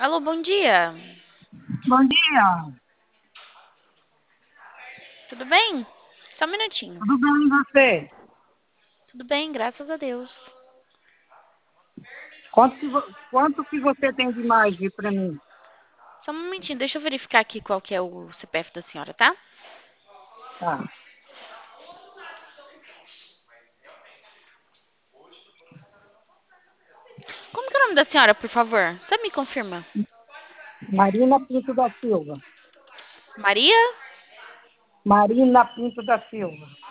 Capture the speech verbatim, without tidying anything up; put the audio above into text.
Alô, bom dia. Bom dia, Tudo bem? Só um minutinho. tudo bem e você? Tudo bem, graças a Deus. Quanto que, vo- quanto que você tem de margem para mim? Só um momentinho, deixa eu verificar aqui qual que é o C P F da senhora, tá? Tá. Como que é o nome da senhora, por favor? Você me confirma? Marina Pinto da Silva. Maria? Marina Pinto da Silva.